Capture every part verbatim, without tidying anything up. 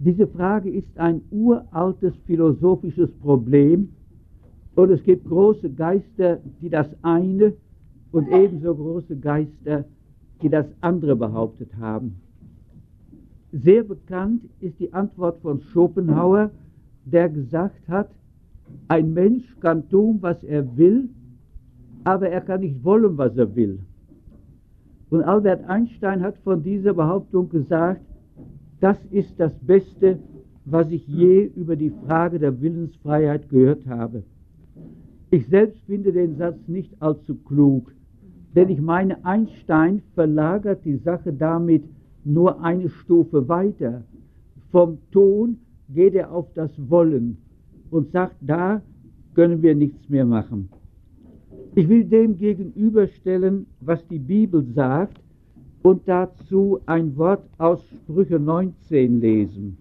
Diese Frage ist ein uraltes philosophisches Problem und es gibt große Geister, die das eine und ebenso große Geister, die das andere behauptet haben. Sehr bekannt ist die Antwort von Schopenhauer, der gesagt hat, ein Mensch kann tun, was er will, aber er kann nicht wollen, was er will. Und Albert Einstein hat von dieser Behauptung gesagt, das ist das Beste, was ich je über die Frage der Willensfreiheit gehört habe. Ich selbst finde den Satz nicht allzu klug, denn ich meine, Einstein verlagert die Sache damit nur eine Stufe weiter. Vom Tun geht er auf das Wollen und sagt, da können wir nichts mehr machen. Ich will dem gegenüberstellen, was die Bibel sagt und dazu ein Wort aus Sprüche neunzehn lesen.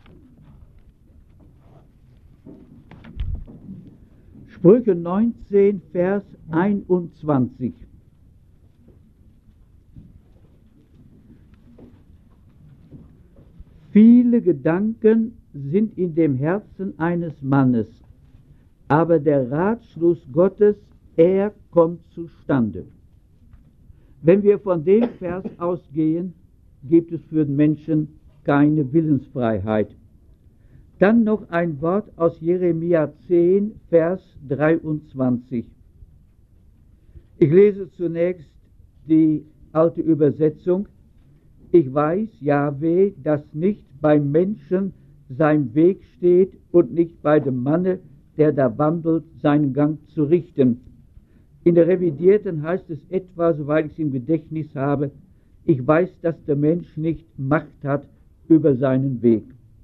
Sprüche neunzehn, Vers einundzwanzig. Viele Gedanken sind in dem Herzen eines Mannes, aber der Ratschluss Gottes, er kommt zustande. Wenn wir von dem Vers ausgehen, gibt es für den Menschen keine Willensfreiheit. Dann noch ein Wort aus Jeremia zehn, Vers dreiundzwanzig. Ich lese zunächst die alte Übersetzung. Ich weiß, Jahwe, dass nicht beim Menschen sein Weg steht und nicht bei dem Manne, der da wandelt, seinen Gang zu richten. In der Revidierten heißt es etwa, soweit ich es im Gedächtnis habe, ich weiß, dass der Mensch nicht Macht hat über seinen Weg.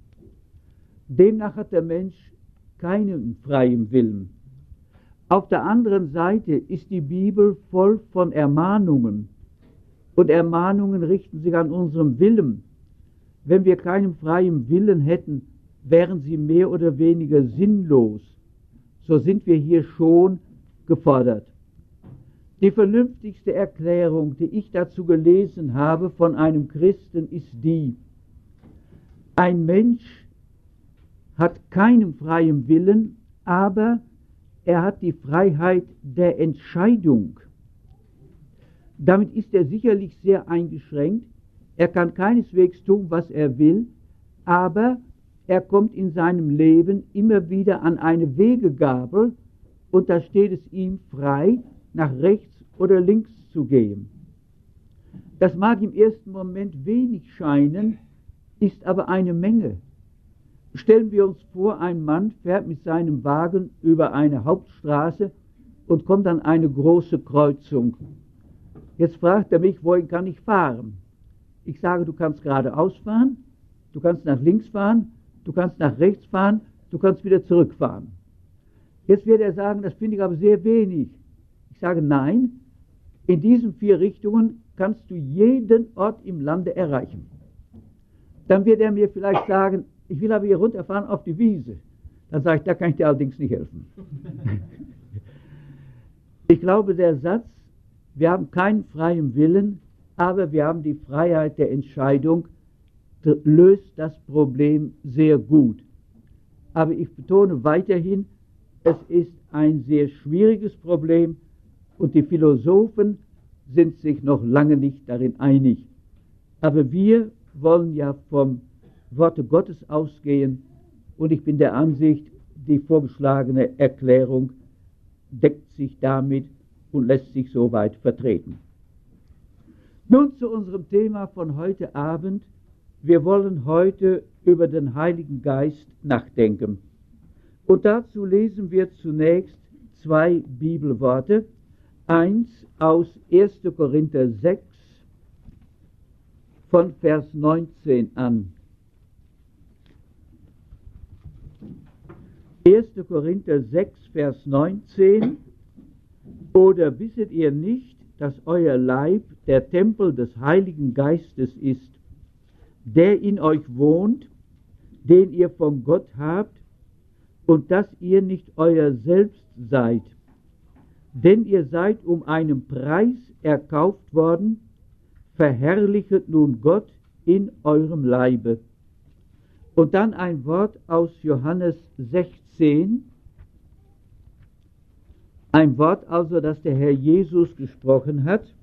Demnach hat der Mensch keinen freien Willen. Auf der anderen Seite ist die Bibel voll von Ermahnungen. Und Ermahnungen richten sich an unserem Willen. Wenn wir keinen freien Willen hätten, wären sie mehr oder weniger sinnlos. So sind wir hier schon gefordert. Die vernünftigste Erklärung, die ich dazu gelesen habe von einem Christen, ist die: Ein Mensch hat keinen freien Willen, aber er hat die Freiheit der Entscheidung. Damit ist er sicherlich sehr eingeschränkt. Er kann keineswegs tun, was er will, aber er kommt in seinem Leben immer wieder an eine Wegegabel und da steht es ihm frei, nach rechts oder links zu gehen. Das mag im ersten Moment wenig scheinen, ist aber eine Menge. Stellen wir uns vor, ein Mann fährt mit seinem Wagen über eine Hauptstraße und kommt an eine große Kreuzung. Jetzt fragt er mich, wohin kann ich fahren? Ich sage, du kannst geradeaus fahren, du kannst nach links fahren, du kannst nach rechts fahren, du kannst wieder zurückfahren. Jetzt wird er sagen, das finde ich aber sehr wenig. Ich sage, nein, in diesen vier Richtungen kannst du jeden Ort im Lande erreichen. Dann wird er mir vielleicht sagen, ich will aber hier runterfahren auf die Wiese. Dann sage ich, da kann ich dir allerdings nicht helfen. Ich glaube, der Satz, wir haben keinen freien Willen, aber wir haben die Freiheit der Entscheidung, löst das Problem sehr gut. Aber ich betone weiterhin, es ist ein sehr schwieriges Problem und die Philosophen sind sich noch lange nicht darin einig. Aber wir wollen ja vom Worte Gottes ausgehen und ich bin der Ansicht, die vorgeschlagene Erklärung deckt sich damit und lässt sich soweit vertreten. Nun zu unserem Thema von heute Abend. Wir wollen heute über den Heiligen Geist nachdenken. Und dazu lesen wir zunächst zwei Bibelworte. Eins aus erster Korinther sechs von Vers neunzehn an. erster Korinther sechs, Vers neunzehn. Oder wisset ihr nicht, dass euer Leib der Tempel des Heiligen Geistes ist, der in euch wohnt, den ihr von Gott habt, und dass ihr nicht euer Selbst seid? Denn ihr seid um einen Preis erkauft worden, verherrlichet nun Gott in eurem Leibe. Und dann ein Wort aus Johannes sechzehn, ein Wort also, das der Herr Jesus gesprochen hat.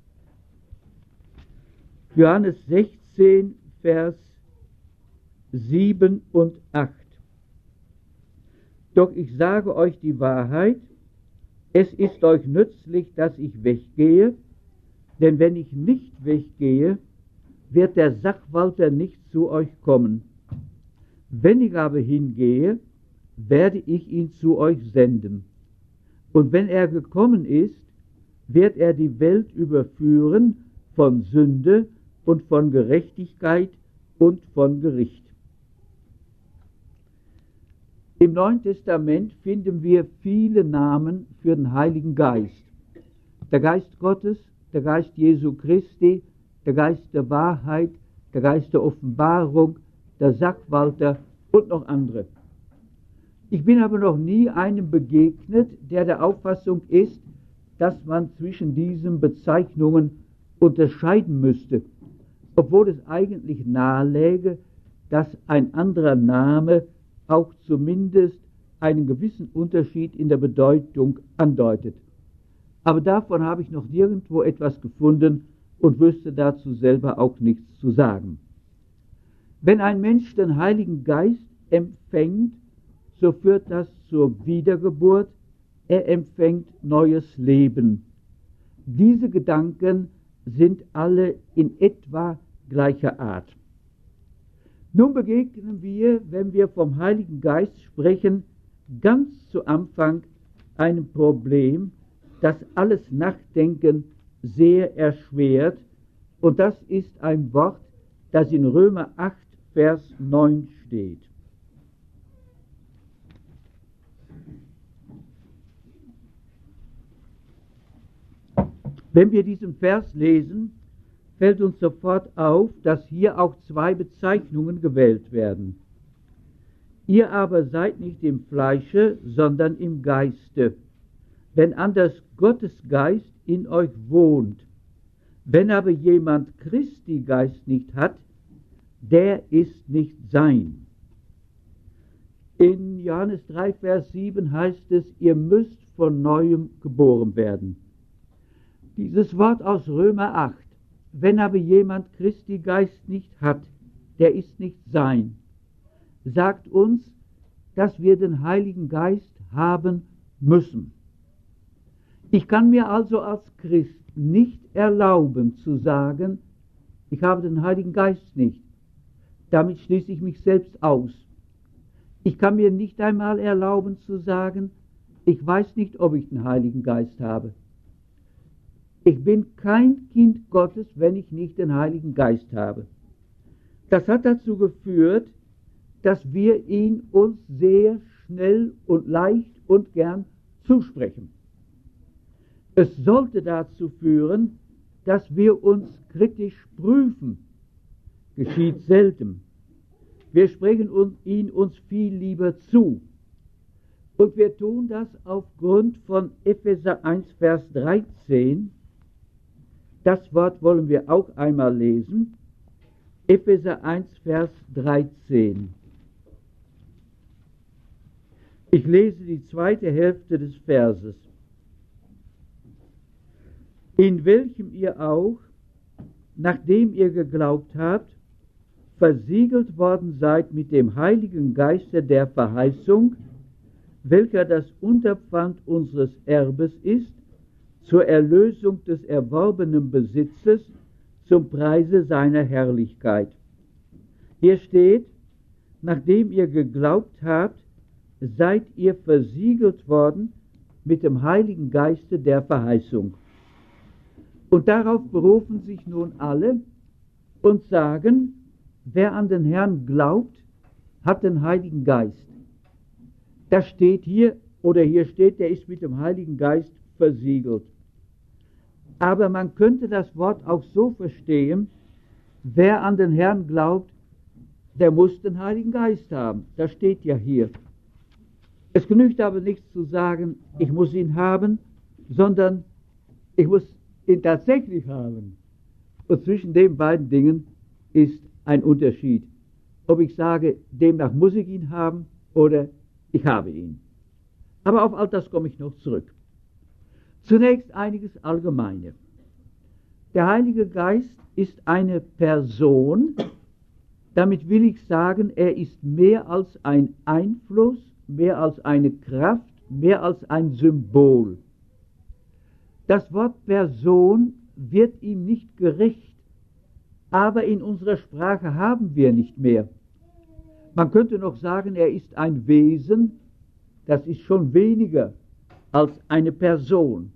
Johannes sechzehn, Vers sieben und acht. Doch ich sage euch die Wahrheit, es ist euch nützlich, dass ich weggehe, denn wenn ich nicht weggehe, wird der Sachwalter nicht zu euch kommen. Wenn ich aber hingehe, werde ich ihn zu euch senden. Und wenn er gekommen ist, wird er die Welt überführen von Sünde und von Gerechtigkeit und von Gericht. Im Neuen Testament finden wir viele Namen für den Heiligen Geist. Der Geist Gottes, der Geist Jesu Christi, der Geist der Wahrheit, der Geist der Offenbarung, der Sachwalter und noch andere. Ich bin aber noch nie einem begegnet, der der Auffassung ist, dass man zwischen diesen Bezeichnungen unterscheiden müsste, obwohl es eigentlich naheläge, dass ein anderer Name auch zumindest einen gewissen Unterschied in der Bedeutung andeutet. Aber davon habe ich noch nirgendwo etwas gefunden und wüsste dazu selber auch nichts zu sagen. Wenn ein Mensch den Heiligen Geist empfängt, so führt das zur Wiedergeburt, er empfängt neues Leben. Diese Gedanken sind alle in etwa gleicher Art. Nun begegnen wir, wenn wir vom Heiligen Geist sprechen, ganz zu Anfang einem Problem, das alles Nachdenken sehr erschwert, und das ist ein Wort, das in Römer acht, Vers neun steht. Wenn wir diesen Vers lesen, fällt uns sofort auf, dass hier auch zwei Bezeichnungen gewählt werden. Ihr aber seid nicht im Fleische, sondern im Geiste, wenn anders Gottes Geist in euch wohnt. Wenn aber jemand Christi Geist nicht hat, der ist nicht sein. In Johannes drei, Vers sieben heißt es, ihr müsst von Neuem geboren werden. Dieses Wort aus Römer acht, wenn aber jemand Christi Geist nicht hat, der ist nicht sein, sagt uns, dass wir den Heiligen Geist haben müssen. Ich kann mir also als Christ nicht erlauben zu sagen, ich habe den Heiligen Geist nicht. Damit schließe ich mich selbst aus. Ich kann mir nicht einmal erlauben zu sagen, ich weiß nicht, ob ich den Heiligen Geist habe. Ich bin kein Kind Gottes, wenn ich nicht den Heiligen Geist habe. Das hat dazu geführt, dass wir ihn uns sehr schnell und leicht und gern zusprechen. Es sollte dazu führen, dass wir uns kritisch prüfen. Geschieht selten. Wir sprechen ihn uns viel lieber zu. Und wir tun das aufgrund von Epheser eins, Vers dreizehn. Das Wort wollen wir auch einmal lesen. Epheser eins, Vers dreizehn. Ich lese die zweite Hälfte des Verses. In welchem ihr auch, nachdem ihr geglaubt habt, versiegelt worden seid mit dem Heiligen Geiste der Verheißung, welcher das Unterpfand unseres Erbes ist, zur Erlösung des erworbenen Besitzes, zum Preise seiner Herrlichkeit. Hier steht, nachdem ihr geglaubt habt, seid ihr versiegelt worden mit dem Heiligen Geiste der Verheißung. Und darauf berufen sich nun alle und sagen, wer an den Herrn glaubt, hat den Heiligen Geist. Das steht hier, oder hier steht, der ist mit dem Heiligen Geist versiegelt. Aber man könnte das Wort auch so verstehen, wer an den Herrn glaubt, der muss den Heiligen Geist haben. Das steht ja hier. Es genügt aber nicht zu sagen, ich muss ihn haben, sondern ich muss ihn tatsächlich haben. Und zwischen den beiden Dingen ist ein Unterschied. ob ich sage, demnach muss ich ihn haben oder ich habe ihn. Aber auf all das komme ich noch zurück. Zunächst einiges Allgemeine. Der Heilige Geist ist eine Person, damit will ich sagen, er ist mehr als ein Einfluss, mehr als eine Kraft, mehr als ein Symbol. Das Wort Person wird ihm nicht gerecht, aber in unserer Sprache haben wir nicht mehr. Man könnte noch sagen, er ist ein Wesen, das ist schon weniger als eine Person.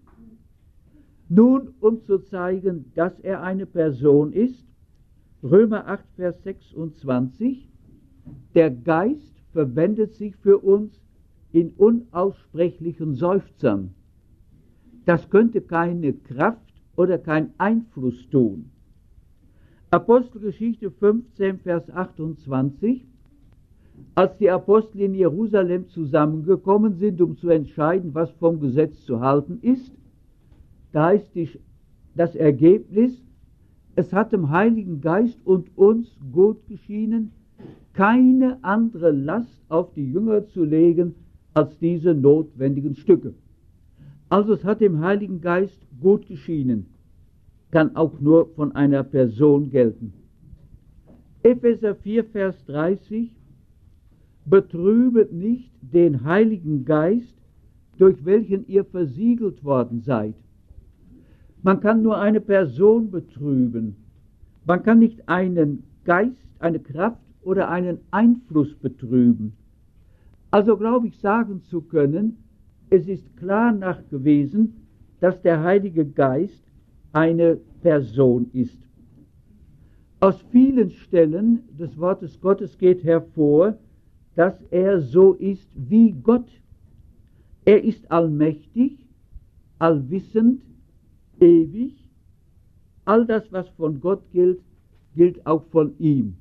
Nun, um zu zeigen, dass er eine Person ist, Römer acht, Vers sechsundzwanzig, der Geist verwendet sich für uns in unaussprechlichen Seufzern. Das könnte keine Kraft oder kein Einfluss tun. Apostelgeschichte fünfzehn, Vers achtundzwanzig, als die Apostel in Jerusalem zusammengekommen sind, um zu entscheiden, was vom Gesetz zu halten ist, da ist die, das Ergebnis, es hat dem Heiligen Geist und uns gut geschienen, keine andere Last auf die Jünger zu legen, als diese notwendigen Stücke. Also es hat dem Heiligen Geist gut geschienen, kann auch nur von einer Person gelten. Epheser vier, Vers dreißig, betrübet nicht den Heiligen Geist, durch welchen ihr versiegelt worden seid. Man kann nur eine Person betrüben. Man kann nicht einen Geist, eine Kraft oder einen Einfluss betrüben. Also glaube ich sagen zu können, es ist klar nachgewiesen, dass der Heilige Geist eine Person ist. Aus vielen Stellen des Wortes Gottes geht hervor, dass er so ist wie Gott. Er ist allmächtig, allwissend, ewig. All das, was von Gott gilt, gilt auch von ihm.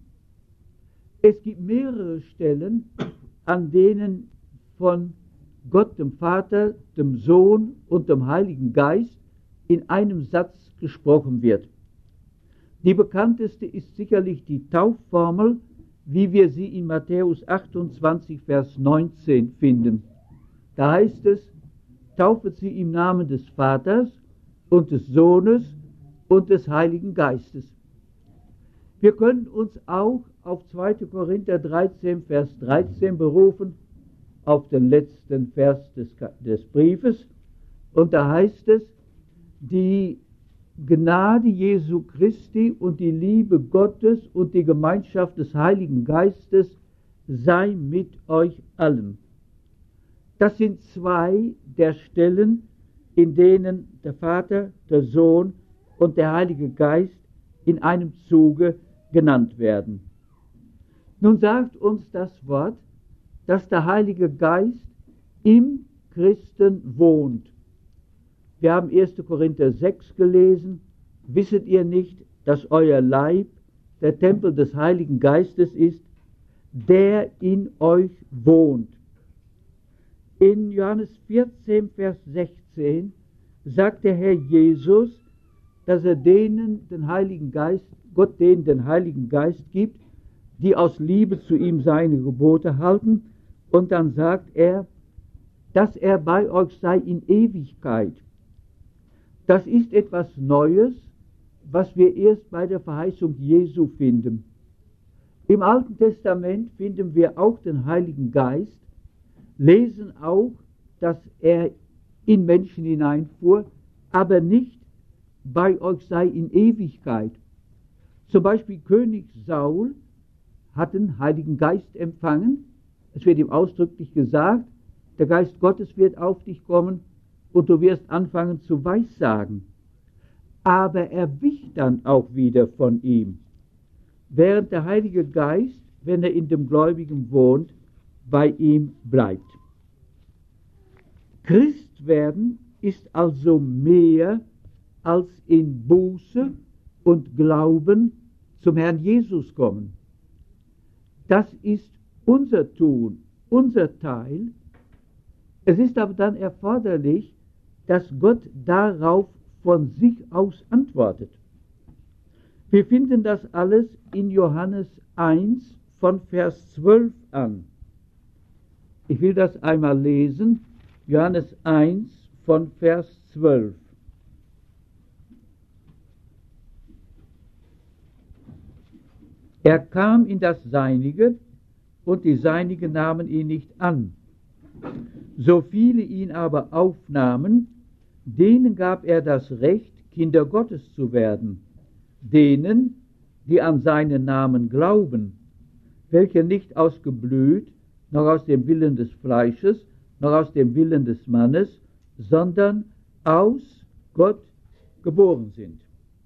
Es gibt mehrere Stellen, an denen von Gott, dem Vater, dem Sohn und dem Heiligen Geist in einem Satz gesprochen wird. Die bekannteste ist sicherlich die Taufformel, wie wir sie in Matthäus achtundzwanzig, Vers neunzehn finden. Da heißt es, taufet sie im Namen des Vaters und des Sohnes und des Heiligen Geistes. Wir können uns auch auf zweiter Korinther dreizehn, Vers dreizehn berufen, auf den letzten Vers des, des Briefes. Und da heißt es, die Gnade Jesu Christi und die Liebe Gottes und die Gemeinschaft des Heiligen Geistes sei mit euch allen. Das sind zwei der Stellen, in denen der Vater, der Sohn und der Heilige Geist in einem Zuge genannt werden. Nun sagt uns das Wort, dass der Heilige Geist im Christen wohnt. Wir haben erster Korinther sechs gelesen. Wisset ihr nicht, dass euer Leib der Tempel des Heiligen Geistes ist, der in euch wohnt? In Johannes vierzehn, Vers sechzehn sagt der Herr Jesus, dass er denen den Heiligen Geist, Gott denen den Heiligen Geist gibt, die aus Liebe zu ihm seine Gebote halten. Und dann sagt er, dass er bei euch sei in Ewigkeit. Das ist etwas Neues, was wir erst bei der Verheißung Jesu finden. Im Alten Testament finden wir auch den Heiligen Geist, lesen auch, dass er in Menschen hineinfuhr, aber nicht bei euch sei in Ewigkeit. Zum Beispiel König Saul hat den Heiligen Geist empfangen. Es wird ihm ausdrücklich gesagt, der Geist Gottes wird auf dich kommen und du wirst anfangen zu weissagen. Aber er wich dann auch wieder von ihm, während der Heilige Geist, wenn er in dem Gläubigen wohnt, bei ihm bleibt. Christ werden ist also mehr als in Buße und Glauben zum Herrn Jesus kommen. Das ist unser Tun, unser Teil. Es ist aber dann erforderlich, dass Gott darauf von sich aus antwortet. Wir finden das alles in Johannes eins, von Vers zwölf an. Ich will das einmal lesen. Johannes eins von Vers zwölf. Er kam in das Seinige, und die Seinigen nahmen ihn nicht an. So viele ihn aber aufnahmen, denen gab er das Recht, Kinder Gottes zu werden, denen, die an seinen Namen glauben, welche nicht aus Geblüt, noch aus dem Willen des Fleisches, noch aus dem Willen des Mannes, sondern aus Gott geboren sind.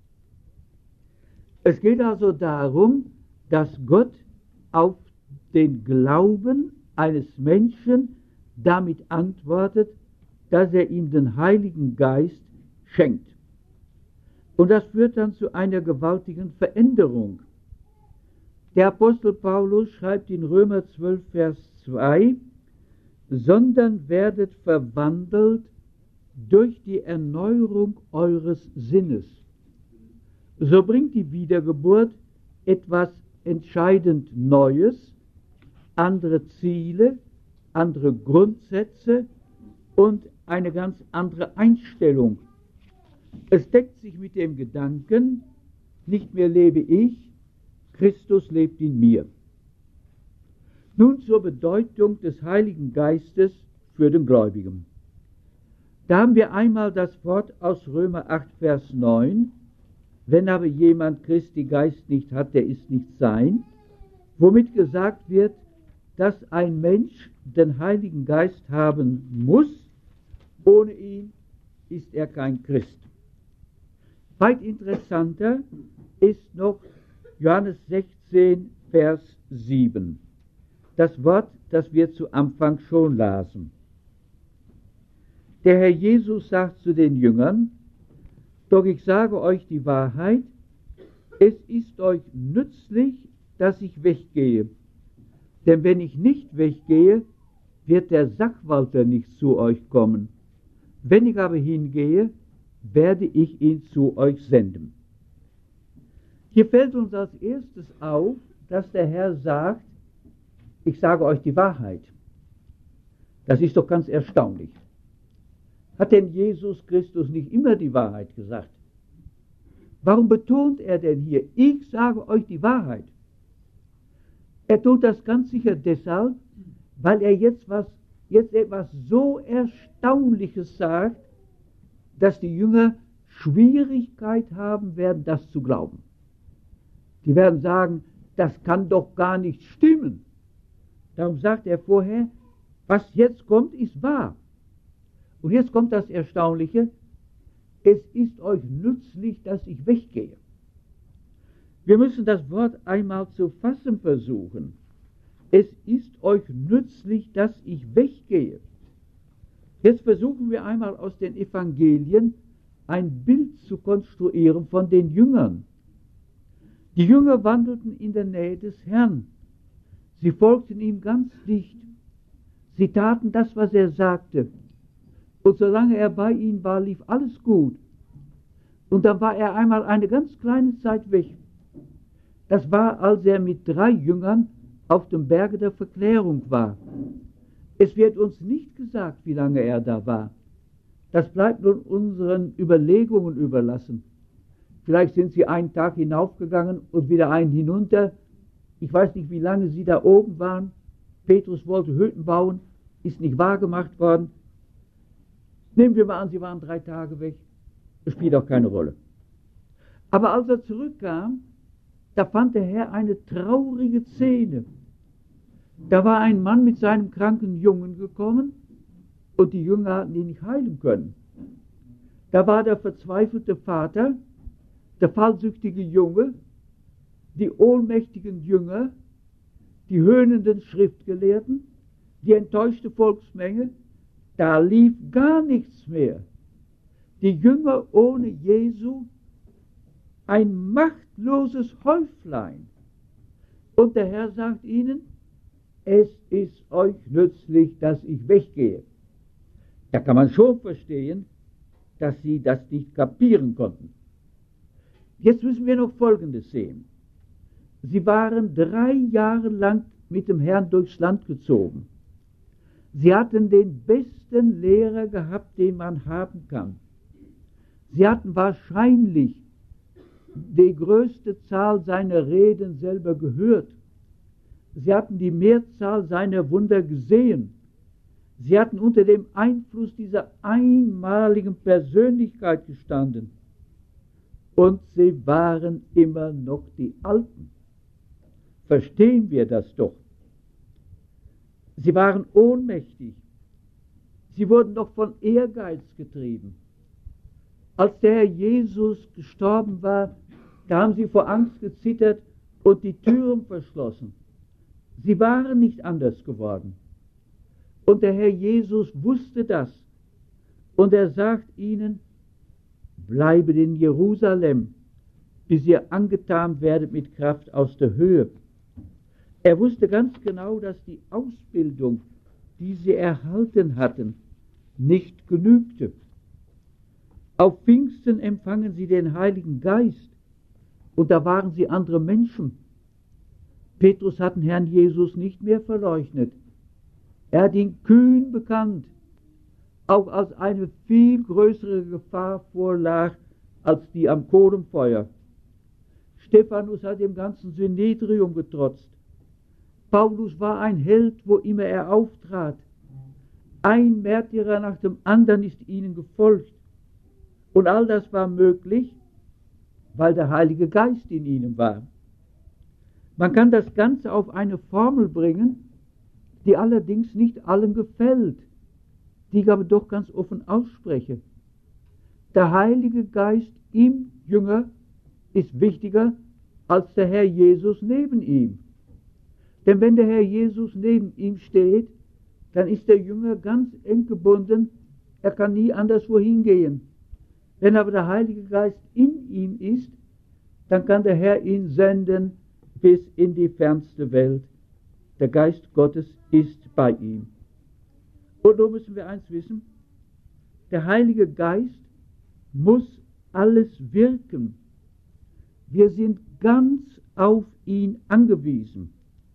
Es geht also darum, dass Gott auf den Glauben eines Menschen damit antwortet, dass er ihm den Heiligen Geist schenkt. Und das führt dann zu einer gewaltigen Veränderung. Der Apostel Paulus schreibt in Römer zwölf, Vers zwei, sondern werdet verwandelt durch die Erneuerung eures Sinnes. So bringt die Wiedergeburt etwas entscheidend Neues, andere Ziele, andere Grundsätze und eine ganz andere Einstellung. Es deckt sich mit dem Gedanken, nicht mehr lebe ich, Christus lebt in mir. Nun zur Bedeutung des Heiligen Geistes für den Gläubigen. Da haben wir einmal das Wort aus Römer acht, Vers neun, wenn aber jemand Christi Geist nicht hat, der ist nicht sein, womit gesagt wird, dass ein Mensch den Heiligen Geist haben muss, ohne ihn ist er kein Christ. Weit interessanter ist noch Johannes sechzehn, Vers sieben. Das Wort, das wir zu Anfang schon lasen. Der Herr Jesus sagt zu den Jüngern, doch ich sage euch die Wahrheit, es ist euch nützlich, dass ich weggehe. Denn wenn ich nicht weggehe, wird der Sachwalter nicht zu euch kommen. Wenn ich aber hingehe, werde ich ihn zu euch senden. Hier fällt uns als erstes auf, dass der Herr sagt, ich sage euch die Wahrheit. Das ist doch ganz erstaunlich. Hat denn Jesus Christus nicht immer die Wahrheit gesagt? Warum betont er denn hier, ich sage euch die Wahrheit? Er tut das ganz sicher deshalb, weil er jetzt, was, jetzt etwas so Erstaunliches sagt, dass die Jünger Schwierigkeit haben werden, das zu glauben. Die werden sagen, das kann doch gar nicht stimmen. Darum sagt er vorher, was jetzt kommt, ist wahr. Und jetzt kommt das Erstaunliche, es ist euch nützlich, dass ich weggehe. Wir müssen das Wort einmal zu fassen versuchen. Es ist euch nützlich, dass ich weggehe. Jetzt versuchen wir einmal aus den Evangelien ein Bild zu konstruieren von den Jüngern. Die Jünger wandelten in der Nähe des Herrn. Sie folgten ihm ganz dicht. Sie taten das, was er sagte. Und solange er bei ihnen war, lief alles gut. Und dann war er einmal eine ganz kleine Zeit weg. Das war, als er mit drei Jüngern auf dem Berge der Verklärung war. Es wird uns nicht gesagt, wie lange er da war. Das bleibt nun unseren Überlegungen überlassen. Vielleicht sind sie einen Tag hinaufgegangen und wieder einen hinunter. Ich weiß nicht, wie lange sie da oben waren. Petrus wollte Hütten bauen, ist nicht wahrgemacht worden. Nehmen wir mal an, sie waren drei Tage weg. Das spielt auch keine Rolle. Aber als er zurückkam, da fand der Herr eine traurige Szene. Da war ein Mann mit seinem kranken Jungen gekommen und die Jünger hatten ihn nicht heilen können. Da war der verzweifelte Vater, der fallsüchtige Junge, die ohnmächtigen Jünger, die höhnenden Schriftgelehrten, die enttäuschte Volksmenge. Da lief gar nichts mehr. Die Jünger ohne Jesu, ein machtloses Häuflein. Und der Herr sagt ihnen, es ist euch nützlich, dass ich weggehe. Da kann man schon verstehen, dass sie das nicht kapieren konnten. Jetzt müssen wir noch Folgendes sehen. Sie waren drei Jahre lang mit dem Herrn durchs Land gezogen. Sie hatten den besten Lehrer gehabt, den man haben kann. Sie hatten wahrscheinlich die größte Zahl seiner Reden selber gehört. Sie hatten die Mehrzahl seiner Wunder gesehen. Sie hatten unter dem Einfluss dieser einmaligen Persönlichkeit gestanden. Und sie waren immer noch die Alten. Verstehen wir das doch. Sie waren ohnmächtig. Sie wurden noch von Ehrgeiz getrieben. Als der Herr Jesus gestorben war, da haben sie vor Angst gezittert und die Türen verschlossen. Sie waren nicht anders geworden. Und der Herr Jesus wusste das. Und er sagt ihnen, bleibet in Jerusalem, bis ihr angetan werdet mit Kraft aus der Höhe. Er wusste ganz genau, dass die Ausbildung, die sie erhalten hatten, nicht genügte. Auf Pfingsten empfangen sie den Heiligen Geist und da waren sie andere Menschen. Petrus hat den Herrn Jesus nicht mehr verleugnet. Er hat ihn kühn bekannt, auch als eine viel größere Gefahr vorlag als die am Kohlenfeuer. Stephanus hat dem ganzen Synedrium getrotzt. Paulus war ein Held, wo immer er auftrat. Ein Märtyrer nach dem anderen ist ihnen gefolgt. Und all das war möglich, weil der Heilige Geist in ihnen war. Man kann das Ganze auf eine Formel bringen, die allerdings nicht allen gefällt, die ich aber doch ganz offen ausspreche. Der Heilige Geist im Jünger ist wichtiger als der Herr Jesus neben ihm. Denn wenn der Herr Jesus neben ihm steht, dann ist der Jünger ganz eng gebunden, er kann nie anderswo hingehen. Wenn aber der Heilige Geist in ihm ist, dann kann der Herr ihn senden bis in die fernste Welt. Der Geist Gottes ist bei ihm. Und nun müssen wir eins wissen, der Heilige Geist muss alles wirken. Wir sind ganz auf ihn angewiesen.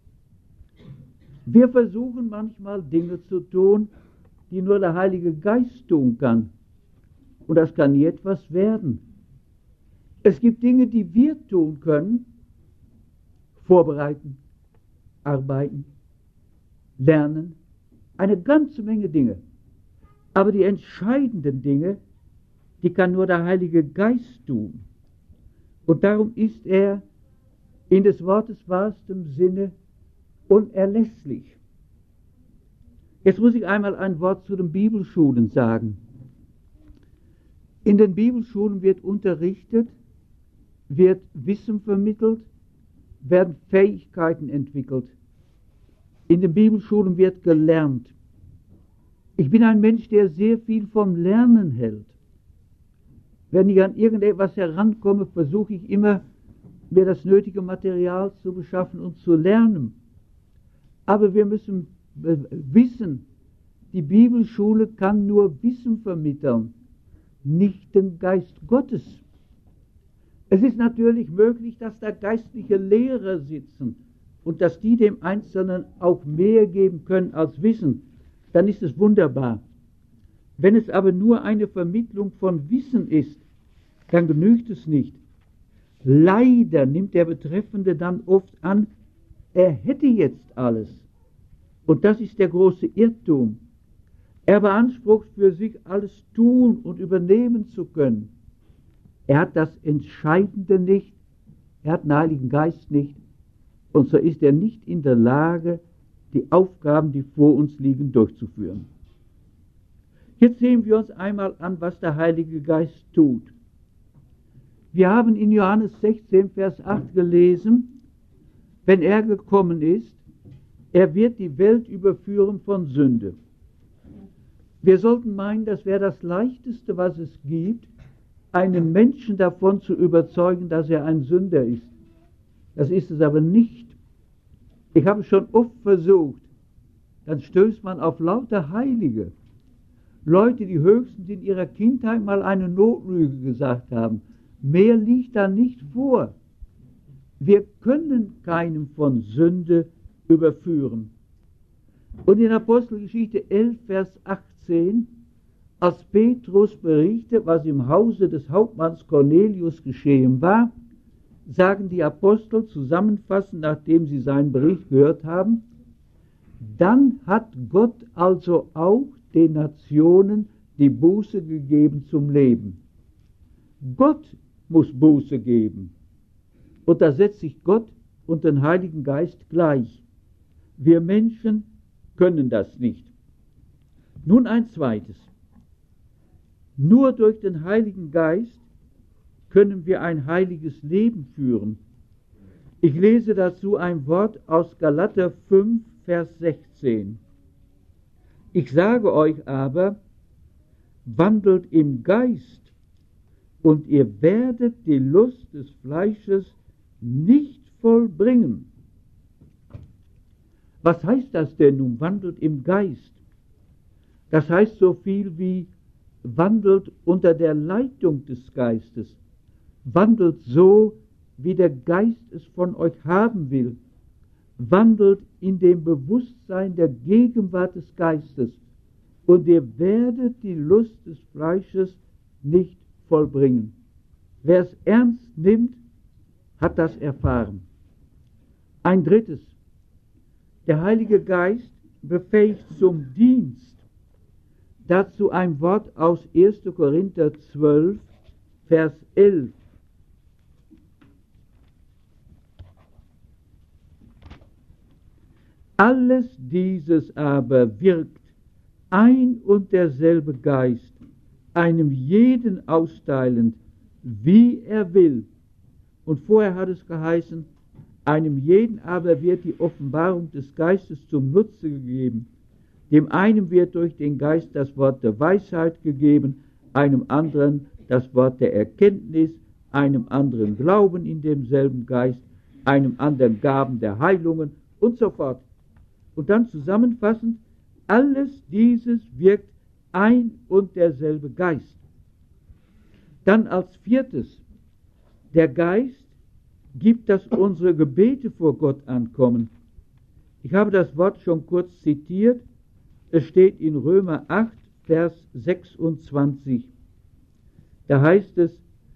Wir versuchen manchmal Dinge zu tun, die nur der Heilige Geist tun kann. Und das kann nie etwas werden. Es gibt Dinge, die wir tun können, vorbereiten, arbeiten, lernen, eine ganze Menge Dinge. Aber die entscheidenden Dinge, die kann nur der Heilige Geist tun. Und darum ist er in des Wortes wahrstem Sinne unerlässlich. Jetzt muss ich einmal ein Wort zu den Bibelschulen sagen. In den Bibelschulen wird unterrichtet, wird Wissen vermittelt, werden Fähigkeiten entwickelt. In den Bibelschulen wird gelernt. Ich bin ein Mensch, der sehr viel vom Lernen hält. Wenn ich an irgendetwas herankomme, versuche ich immer, mir das nötige Material zu beschaffen und zu lernen. Aber wir müssen wissen, die Bibelschule kann nur Wissen vermitteln, nicht den Geist Gottes. Es ist natürlich möglich, dass da geistliche Lehrer sitzen und dass die dem Einzelnen auch mehr geben können als Wissen. Dann ist es wunderbar. Wenn es aber nur eine Vermittlung von Wissen ist, dann genügt es nicht. Leider nimmt der Betreffende dann oft an, er hätte jetzt alles. Und das ist der große Irrtum. Er beansprucht für sich alles tun und übernehmen zu können. Er hat das Entscheidende nicht, er hat den Heiligen Geist nicht, und so ist er nicht in der Lage, die Aufgaben, die vor uns liegen, durchzuführen. Jetzt sehen wir uns einmal an, was der Heilige Geist tut. Wir haben in Johannes sechzehn, Vers acht gelesen, wenn er gekommen ist, er wird die Welt überführen von Sünde. Wir sollten meinen, das wäre das Leichteste, was es gibt, einen Menschen davon zu überzeugen, dass er ein Sünder ist. Das ist es aber nicht. Ich habe es schon oft versucht. Dann stößt man auf lauter Heilige. Leute, die höchstens in ihrer Kindheit mal eine Notlüge gesagt haben. Mehr liegt da nicht vor. Wir können keinen von Sünde überführen. Und in Apostelgeschichte elf, Vers achtzehn, als Petrus berichtet, was im Hause des Hauptmanns Cornelius geschehen war, sagen die Apostel zusammenfassend, nachdem sie seinen Bericht gehört haben, dann hat Gott also auch den Nationen die Buße gegeben zum Leben. Gott muss Buße geben. Und da setzt sich Gott und den Heiligen Geist gleich. Wir Menschen können das nicht. Nun ein zweites. Nur durch den Heiligen Geist können wir ein heiliges Leben führen. Ich lese dazu ein Wort aus Galater fünf, Vers sechzehn. Ich sage euch aber, wandelt im Geist, und ihr werdet die Lust des Fleisches nicht vollbringen. Was heißt das denn nun, wandelt im Geist? Das heißt so viel wie wandelt unter der Leitung des Geistes, wandelt so, wie der Geist es von euch haben will, wandelt in dem Bewusstsein der Gegenwart des Geistes, und ihr werdet die Lust des Fleisches nicht vollbringen. Wer es ernst nimmt, hat das erfahren. Ein drittes. Der Heilige Geist befähigt zum Dienst. Dazu ein Wort aus erster Korinther zwölf, Vers elf. Alles dieses aber wirkt ein und derselbe Geist, einem jeden austeilend, wie er will. Und vorher hat es geheißen, einem jeden aber wird die Offenbarung des Geistes zum Nutze gegeben. Dem einen wird durch den Geist das Wort der Weisheit gegeben, einem anderen das Wort der Erkenntnis, einem anderen Glauben in demselben Geist, einem anderen Gaben der Heilungen und so fort. Und dann zusammenfassend, alles dieses wirkt ein und derselbe Geist. Dann als viertes, der Geist gibt, dass unsere Gebete vor Gott ankommen. Ich habe das Wort schon kurz zitiert. Es steht in Römer acht, Vers sechsundzwanzig. Da heißt es,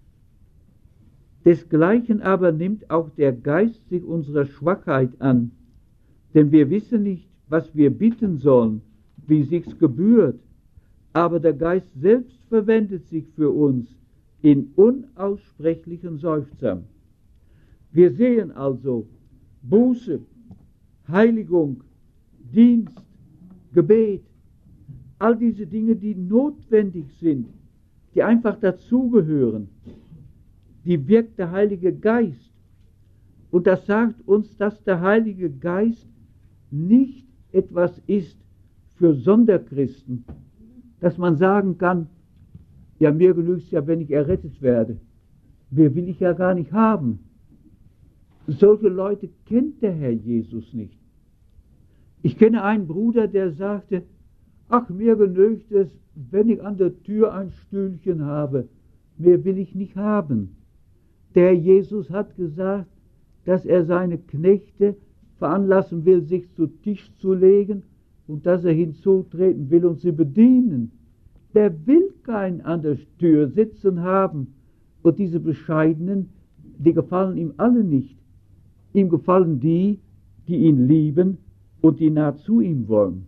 desgleichen aber nimmt auch der Geist sich unserer Schwachheit an, denn wir wissen nicht, was wir bitten sollen, wie sich's gebührt, aber der Geist selbst verwendet sich für uns in unaussprechlichen Seufzern. Wir sehen also Buße, Heiligung, Dienst, Gebet, all diese Dinge, die notwendig sind, die einfach dazugehören, die wirkt der Heilige Geist. Und das sagt uns, dass der Heilige Geist nicht etwas ist für Sonderchristen, dass man sagen kann, ja, mir genügt es ja, wenn ich errettet werde. Mehr will ich ja gar nicht haben. Solche Leute kennt der Herr Jesus nicht. Ich kenne einen Bruder, der sagte, ach, mir genügt es, wenn ich an der Tür ein Stühlchen habe. Mehr will ich nicht haben. Der Herr Jesus hat gesagt, dass er seine Knechte veranlassen will, sich zu Tisch zu legen und dass er hinzutreten will und sie bedienen. Der will keinen an der Tür sitzen haben. Und diese Bescheidenen, die gefallen ihm alle nicht. Ihm gefallen die, die ihn lieben und die nah zu ihm wollen.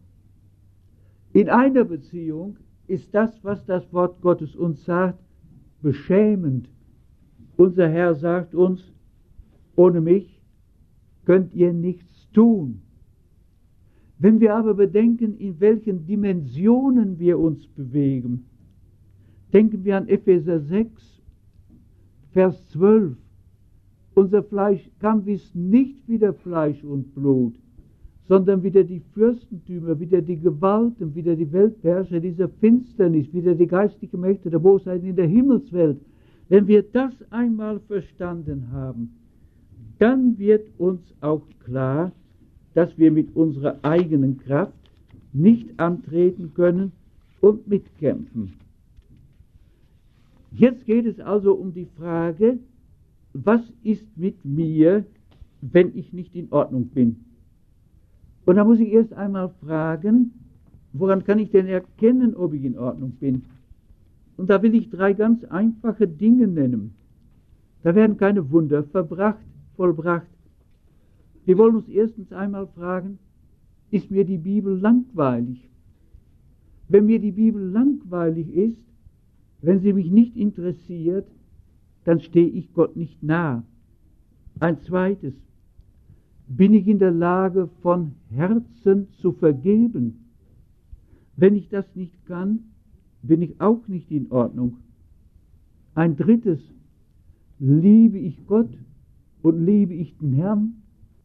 In einer Beziehung ist das, was das Wort Gottes uns sagt, beschämend. Unser Herr sagt uns, ohne mich könnt ihr nichts tun. Wenn wir aber bedenken, in welchen Dimensionen wir uns bewegen, denken wir an Epheser sechs, Vers zwölf. Unser Fleisch kampft nicht wieder Fleisch und Blut, sondern wieder die Fürstentümer, wieder die Gewalten, wieder die Weltbeherrscher dieser Finsternis, wieder die geistigen Mächte der Bosheit in der Himmelswelt. Wenn wir das einmal verstanden haben, dann wird uns auch klar, dass wir mit unserer eigenen Kraft nicht antreten können und mitkämpfen. Jetzt geht es also um die Frage, was ist mit mir, wenn ich nicht in Ordnung bin? Und da muss ich erst einmal fragen, woran kann ich denn erkennen, ob ich in Ordnung bin? Und da will ich drei ganz einfache Dinge nennen. Da werden keine Wunder verbracht, vollbracht. Wir wollen uns erstens einmal fragen, ist mir die Bibel langweilig? Wenn mir die Bibel langweilig ist, wenn sie mich nicht interessiert, dann stehe ich Gott nicht nah. Ein zweites, bin ich in der Lage, von Herzen zu vergeben? Wenn ich das nicht kann, bin ich auch nicht in Ordnung. Ein drittes, liebe ich Gott und liebe ich den Herrn?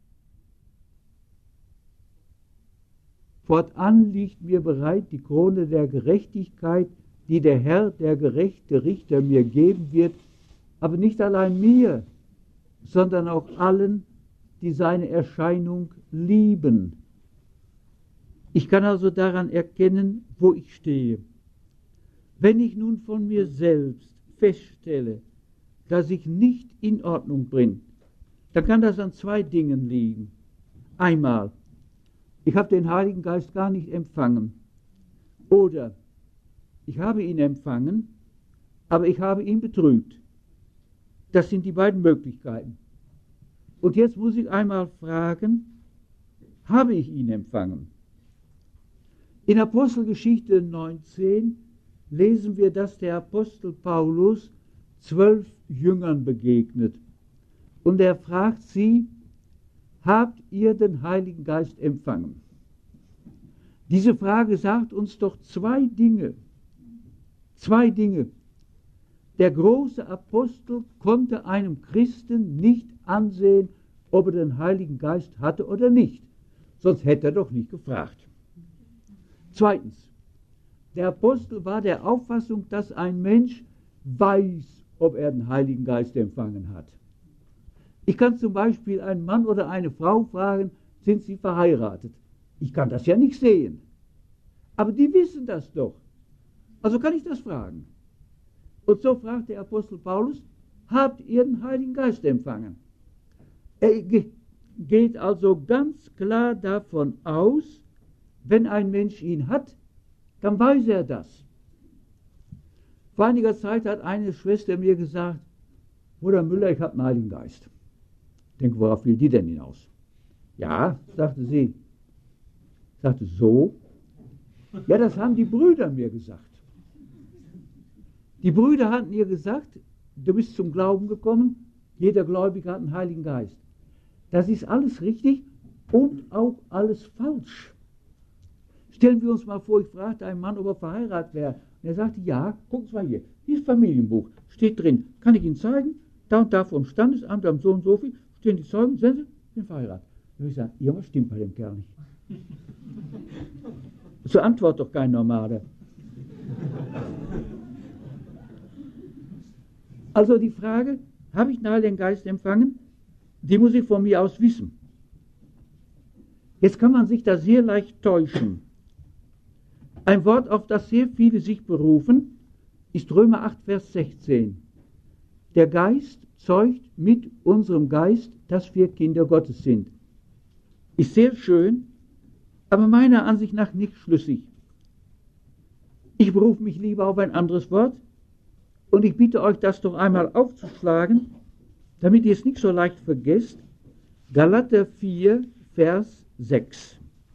Fortan liegt mir bereit die Krone der Gerechtigkeit, die der Herr, der gerechte Richter, mir geben wird, aber nicht allein mir, sondern auch allen, die seine Erscheinung lieben. Ich kann also daran erkennen, wo ich stehe. Wenn ich nun von mir selbst feststelle, dass ich nicht in Ordnung bin, dann kann das an zwei Dingen liegen. Einmal, ich habe den Heiligen Geist gar nicht empfangen. Oder ich habe ihn empfangen, aber ich habe ihn betrügt. Das sind die beiden Möglichkeiten. Und jetzt muss ich einmal fragen, habe ich ihn empfangen? In Apostelgeschichte neunzehn lesen wir, dass der Apostel Paulus zwölf Jüngern begegnet. Und er fragt sie, habt ihr den Heiligen Geist empfangen? Diese Frage sagt uns doch zwei Dinge. Zwei Dinge. Der große Apostel konnte einem Christen nicht ansehen, ob er den Heiligen Geist hatte oder nicht. Sonst hätte er doch nicht gefragt. Zweitens. Der Apostel war der Auffassung, dass ein Mensch weiß, ob er den Heiligen Geist empfangen hat. Ich kann zum Beispiel einen Mann oder eine Frau fragen, sind sie verheiratet? Ich kann das ja nicht sehen. Aber die wissen das doch. Also kann ich das fragen. Und so fragt der Apostel Paulus, habt ihr den Heiligen Geist empfangen? Er geht also ganz klar davon aus, wenn ein Mensch ihn hat, dann weiß er das. Vor einiger Zeit hat eine Schwester mir gesagt, Bruder Müller, ich habe einen Heiligen Geist. Ich denke, worauf will die denn hinaus? Ja, sagte sie. Ich sagte, so? Ja, das haben die Brüder mir gesagt. Die Brüder hatten ihr gesagt, du bist zum Glauben gekommen, jeder Gläubige hat einen Heiligen Geist. Das ist alles richtig und auch alles falsch. Stellen wir uns mal vor, ich fragte einen Mann, ob er verheiratet wäre. Und er sagte, ja, gucken Sie mal hier, hier ist Familienbuch, steht drin, kann ich Ihnen zeigen? Da und da vom Standesamt, am so und so viel, stehen die Zeugen, sehen Sie, ich bin verheiratet. Dann würde ich sagen, irgendwas stimmt bei dem Kerl nicht. So antwortet doch kein Normaler. Also die Frage, habe ich den Heiligen Geist empfangen? Die muss ich von mir aus wissen. Jetzt kann man sich da sehr leicht täuschen. Ein Wort, auf das sehr viele sich berufen, ist Römer acht, Vers sechzehn. Der Geist zeugt mit unserem Geist, dass wir Kinder Gottes sind. Ist sehr schön, aber meiner Ansicht nach nicht schlüssig. Ich berufe mich lieber auf ein anderes Wort und ich bitte euch, das doch einmal aufzuschlagen, damit ihr es nicht so leicht vergesst. Galater vier, Vers sechs.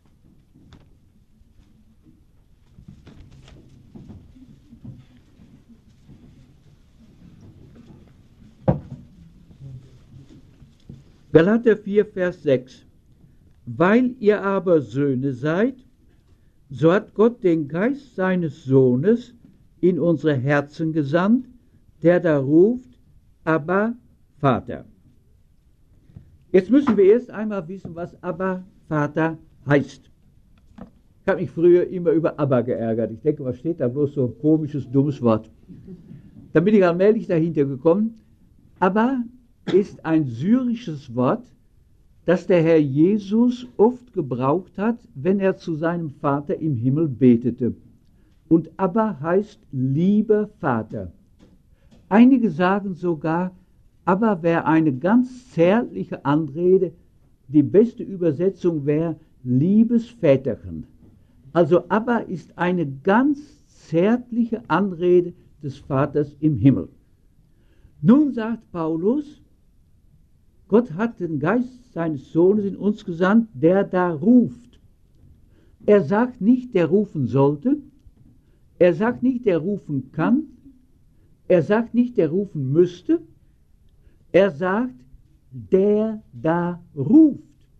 Galater vier, Vers sechs. Weil ihr aber Söhne seid, so hat Gott den Geist seines Sohnes in unsere Herzen gesandt, der da ruft, Abba, Vater. Jetzt müssen wir erst einmal wissen, was Abba, Vater heißt. Ich habe mich früher immer über Abba geärgert. Ich denke, was steht da bloß so ein komisches, dummes Wort. Dann bin ich allmählich dahinter gekommen. Abba ist ein syrisches Wort, das der Herr Jesus oft gebraucht hat, wenn er zu seinem Vater im Himmel betete. Und Abba heißt lieber Vater. Einige sagen sogar, Aber wäre eine ganz zärtliche Anrede, die beste Übersetzung wäre liebes Väterchen. Also Abba ist eine ganz zärtliche Anrede des Vaters im Himmel. Nun sagt Paulus, Gott hat den Geist seines Sohnes in uns gesandt, der da ruft. Er sagt nicht, der rufen sollte. Er sagt nicht, der rufen kann. Er sagt nicht, der rufen müsste. Er sagt, der da ruft.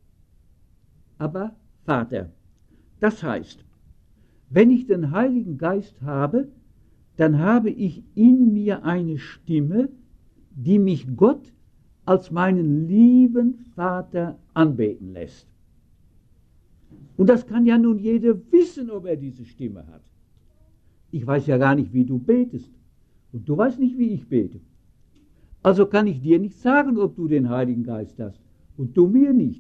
Aber Vater. Das heißt, wenn ich den Heiligen Geist habe, dann habe ich in mir eine Stimme, die mich Gott als meinen lieben Vater anbeten lässt. Und das kann ja nun jeder wissen, ob er diese Stimme hat. Ich weiß ja gar nicht, wie du betest. Und du weißt nicht, wie ich bete. Also kann ich dir nicht sagen, ob du den Heiligen Geist hast. Und du mir nicht.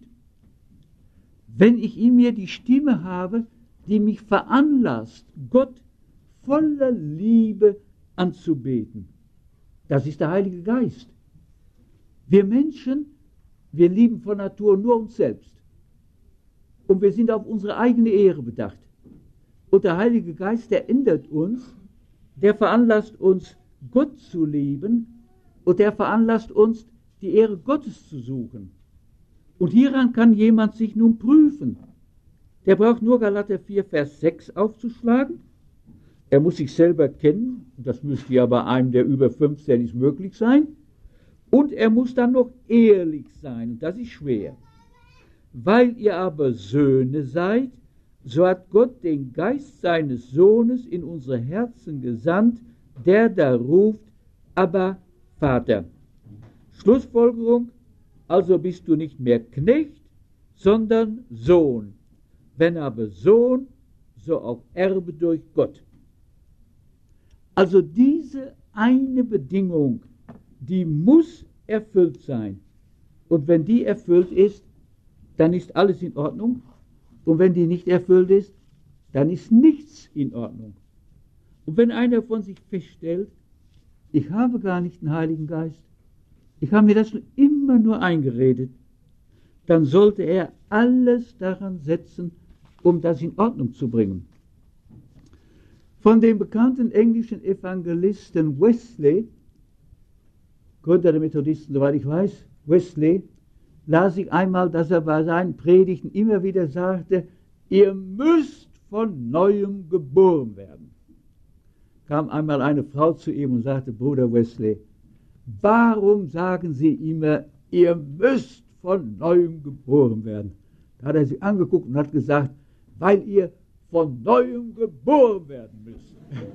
Wenn ich in mir die Stimme habe, die mich veranlasst, Gott voller Liebe anzubeten, das ist der Heilige Geist. Wir Menschen, wir lieben von Natur nur uns selbst. Und wir sind auf unsere eigene Ehre bedacht. Und der Heilige Geist, der ändert uns, der veranlasst uns, Gott zu lieben, und der veranlasst uns, die Ehre Gottes zu suchen. Und hieran kann jemand sich nun prüfen. Der braucht nur Galater vier, Vers sechs aufzuschlagen. Er muss sich selber kennen, das müsste ja bei einem, der über fünfzehn ist, möglich sein. Und er muss dann noch ehrlich sein, und das ist schwer. Weil ihr aber Söhne seid, so hat Gott den Geist seines Sohnes in unsere Herzen gesandt, der da ruft, aber Vater. Schlussfolgerung, also bist du nicht mehr Knecht, sondern Sohn. Wenn aber Sohn, so auch Erbe durch Gott. Also diese eine Bedingung, die muss erfüllt sein. Und wenn die erfüllt ist, dann ist alles in Ordnung. Und wenn die nicht erfüllt ist, dann ist nichts in Ordnung. Und wenn einer von sich feststellt, ich habe gar nicht den Heiligen Geist, ich habe mir das immer nur eingeredet, dann sollte er alles daran setzen, um das in Ordnung zu bringen. Von dem bekannten englischen Evangelisten Wesley, Gründer der Methodisten, soweit ich weiß, Wesley, las ich einmal, dass er bei seinen Predigten immer wieder sagte, ihr müsst von Neuem geboren werden. Kam einmal eine Frau zu ihm und sagte, Bruder Wesley, warum sagen Sie immer, ihr müsst von Neuem geboren werden? Da hat er sie angeguckt und hat gesagt, weil ihr von Neuem geboren werden müsst.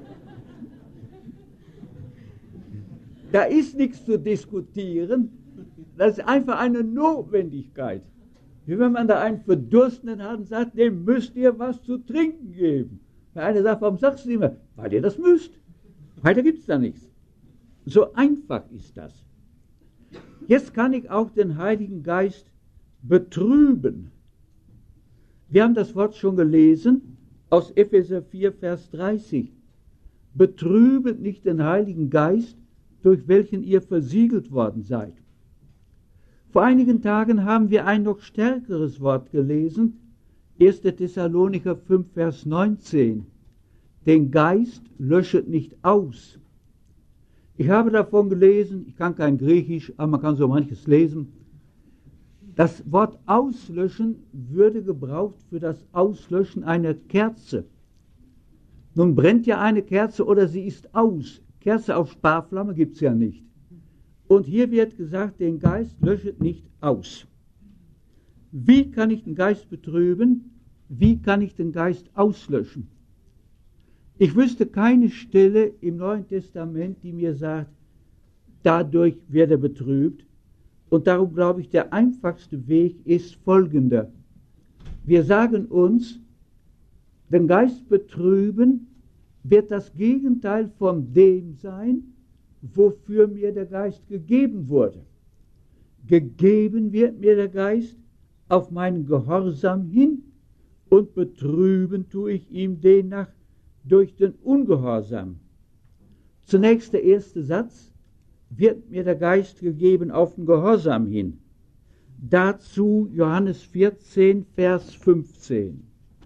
Da ist nichts zu diskutieren, das ist einfach eine Notwendigkeit. Wie wenn man da einen Verdurstenden hat und sagt, dem müsst ihr was zu trinken geben. Wenn einer sagt, warum sagst du immer? Weil ihr das müsst. Weiter gibt es da nichts. So einfach ist das. Jetzt kann ich auch den Heiligen Geist betrüben. Wir haben das Wort schon gelesen aus Epheser vier, Vers dreißig. Betrübet nicht den Heiligen Geist, durch welchen ihr versiegelt worden seid. Vor einigen Tagen haben wir ein noch stärkeres Wort gelesen, erster Thessalonicher fünf, Vers neunzehn. Den Geist löschet nicht aus. Ich habe davon gelesen, ich kann kein Griechisch, aber man kann so manches lesen. Das Wort auslöschen würde gebraucht für das Auslöschen einer Kerze. Nun brennt ja eine Kerze oder sie ist aus. Kerze auf Sparflamme gibt es ja nicht. Und hier wird gesagt, den Geist löschet nicht aus. Wie kann ich den Geist betrüben? Wie kann ich den Geist auslöschen? Ich wüsste keine Stelle im Neuen Testament, die mir sagt, dadurch wird er betrübt. Und darum glaube ich, der einfachste Weg ist folgender. Wir sagen uns, den Geist betrüben wird das Gegenteil von dem sein, wofür mir der Geist gegeben wurde. Gegeben wird mir der Geist auf meinen Gehorsam hin und betrüben tue ich ihm demnach durch den Ungehorsam. Zunächst der erste Satz, wird mir der Geist gegeben auf den Gehorsam hin. Dazu Johannes vierzehn, Vers fünfzehn.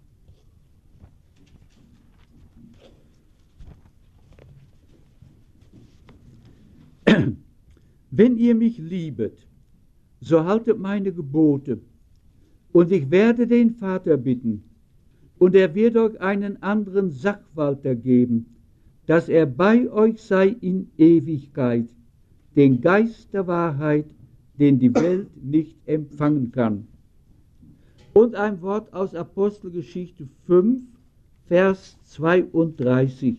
Wenn ihr mich liebet, so haltet meine Gebote, und ich werde den Vater bitten, und er wird euch einen anderen Sachwalter geben, dass er bei euch sei in Ewigkeit, den Geist der Wahrheit, den die Welt nicht empfangen kann. Und ein Wort aus Apostelgeschichte fünf, Vers zweiunddreißig.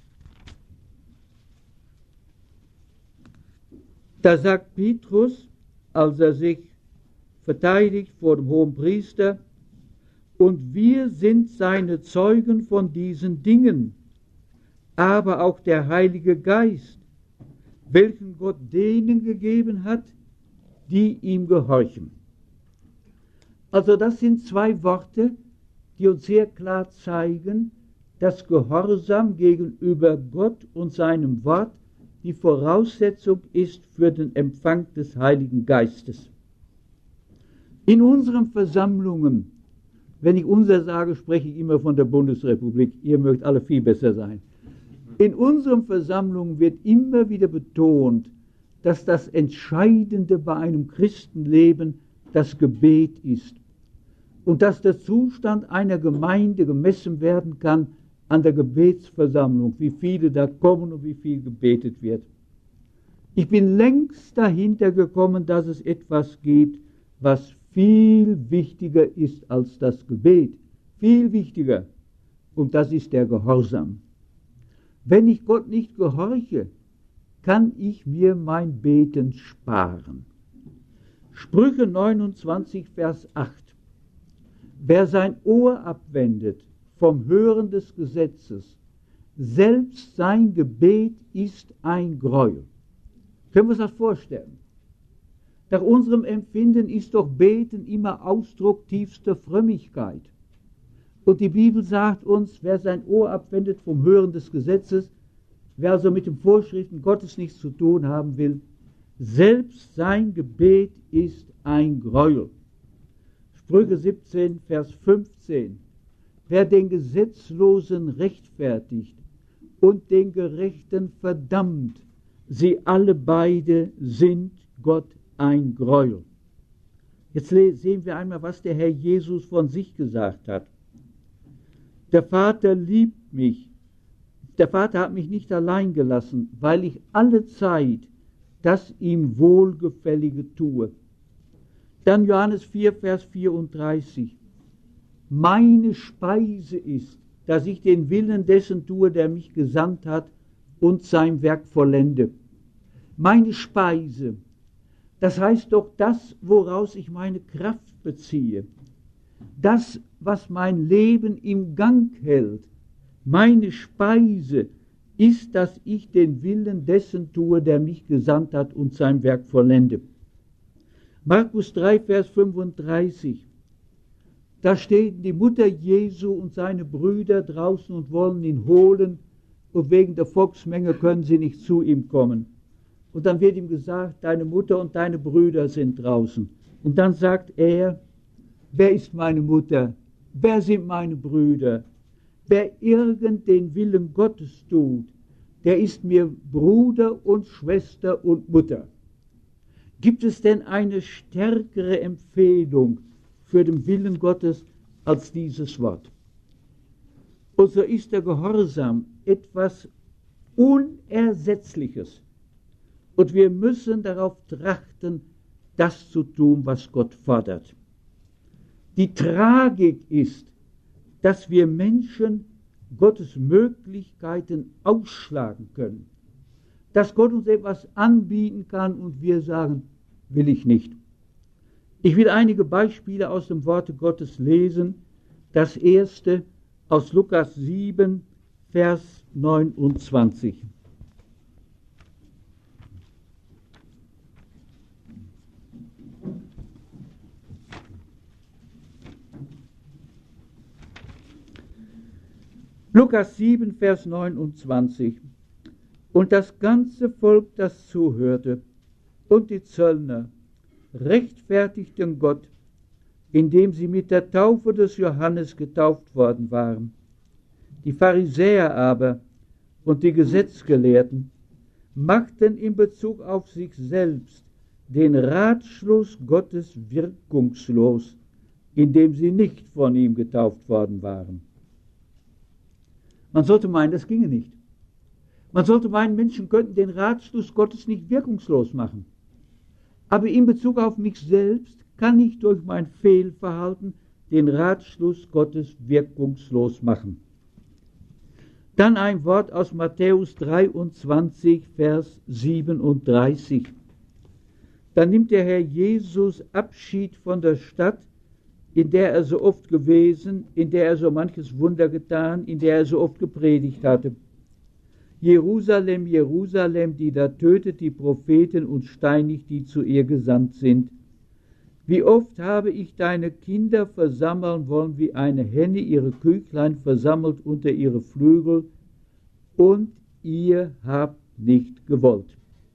Da sagt Petrus, als er sich verteidigt vor dem Hohenpriester, und wir sind seine Zeugen von diesen Dingen, aber auch der Heilige Geist, welchen Gott denen gegeben hat, die ihm gehorchen. Also das sind zwei Worte, die uns sehr klar zeigen, dass Gehorsam gegenüber Gott und seinem Wort die Voraussetzung ist für den Empfang des Heiligen Geistes. In unseren Versammlungen, wenn ich unser sage, spreche ich immer von der Bundesrepublik, ihr mögt alle viel besser sein. In unseren Versammlungen wird immer wieder betont, dass das Entscheidende bei einem Christenleben das Gebet ist und dass der Zustand einer Gemeinde gemessen werden kann an der Gebetsversammlung, wie viele da kommen und wie viel gebetet wird. Ich bin längst dahinter gekommen, dass es etwas gibt, was viel wichtiger ist als das Gebet, viel wichtiger, und das ist der Gehorsam. Wenn ich Gott nicht gehorche, kann ich mir mein Beten sparen. Sprüche neunundzwanzig, Vers acht. Wer sein Ohr abwendet vom Hören des Gesetzes, selbst sein Gebet ist ein Gräuel. Können wir uns das vorstellen? Nach unserem Empfinden ist doch Beten immer Ausdruck tiefster Frömmigkeit. Und die Bibel sagt uns, wer sein Ohr abwendet vom Hören des Gesetzes, wer also mit den Vorschriften Gottes nichts zu tun haben will, selbst sein Gebet ist ein Gräuel. Sprüche siebzehn, Vers fünfzehn. Wer den Gesetzlosen rechtfertigt und den Gerechten verdammt, sie alle beide sind Gott ein Gräuel. Jetzt sehen wir einmal, was der Herr Jesus von sich gesagt hat. Der Vater liebt mich. Der Vater hat mich nicht allein gelassen, weil ich alle Zeit das ihm Wohlgefällige tue. Dann Johannes vier, Vers vierunddreißig. Meine Speise ist, dass ich den Willen dessen tue, der mich gesandt hat und sein Werk vollende. Meine Speise, das heißt doch das, woraus ich meine Kraft beziehe. Das, was mein Leben im Gang hält. Meine Speise ist, dass ich den Willen dessen tue, der mich gesandt hat und sein Werk vollende. Markus drei, Vers fünfunddreißig. Da steht die Mutter Jesu und seine Brüder draußen und wollen ihn holen, und wegen der Volksmenge können sie nicht zu ihm kommen. Und dann wird ihm gesagt, deine Mutter und deine Brüder sind draußen. Und dann sagt er, wer ist meine Mutter? Wer sind meine Brüder? Wer irgend den Willen Gottes tut, der ist mir Bruder und Schwester und Mutter. Gibt es denn eine stärkere Empfehlung für den Willen Gottes als dieses Wort? Und so ist der Gehorsam etwas Unersetzliches. Und wir müssen darauf trachten, das zu tun, was Gott fordert. Die Tragik ist, dass wir Menschen Gottes Möglichkeiten ausschlagen können. Dass Gott uns etwas anbieten kann und wir sagen, will ich nicht. Ich will einige Beispiele aus dem Worte Gottes lesen. Das erste aus Lukas sieben, Vers neunundzwanzig. Lukas sieben, Vers neunundzwanzig. Und das ganze Volk, das zuhörte, und die Zöllner, rechtfertigten Gott, indem sie mit der Taufe des Johannes getauft worden waren. Die Pharisäer aber und die Gesetzgelehrten machten in Bezug auf sich selbst den Ratschluss Gottes wirkungslos, indem sie nicht von ihm getauft worden waren. Man sollte meinen, das ginge nicht. Man sollte meinen, Menschen könnten den Ratschluss Gottes nicht wirkungslos machen. Aber in Bezug auf mich selbst kann ich durch mein Fehlverhalten den Ratschluss Gottes wirkungslos machen. Dann ein Wort aus Matthäus dreiundzwanzig, Vers siebenunddreißig. Da nimmt der Herr Jesus Abschied von der Stadt, in der er so oft gewesen, in der er so manches Wunder getan, in der er so oft gepredigt hatte. Jerusalem, Jerusalem, die da tötet die Propheten und steinigt, die zu ihr gesandt sind. Wie oft habe ich deine Kinder versammeln wollen, wie eine Henne ihre Küchlein versammelt unter ihre Flügel, und ihr habt nicht gewollt.